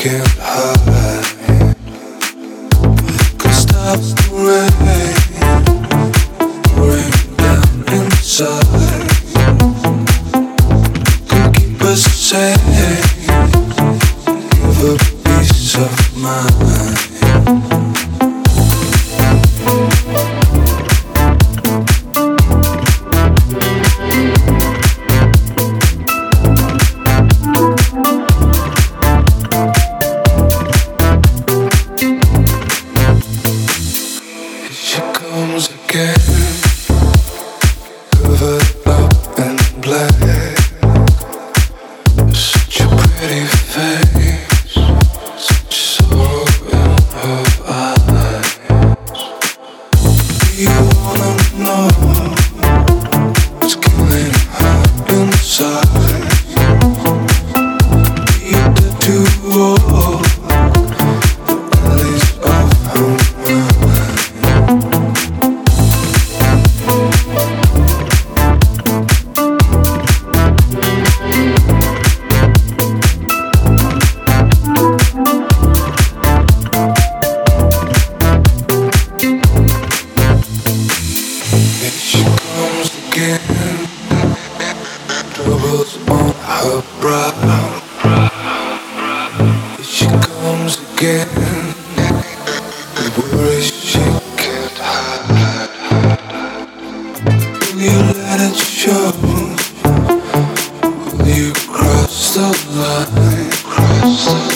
can't hide. Could stop the rain pouring down inside. Could keep us safe, give a peace of mind. Covered up in black, such a pretty face, such sorrow in her eyes. Do you wanna know what's killing her inside? Need her to walk the alleys of her mind. Troubles on her brow. Here she comes again. The worries she can't hide. Will you let it show? Will you cross the line?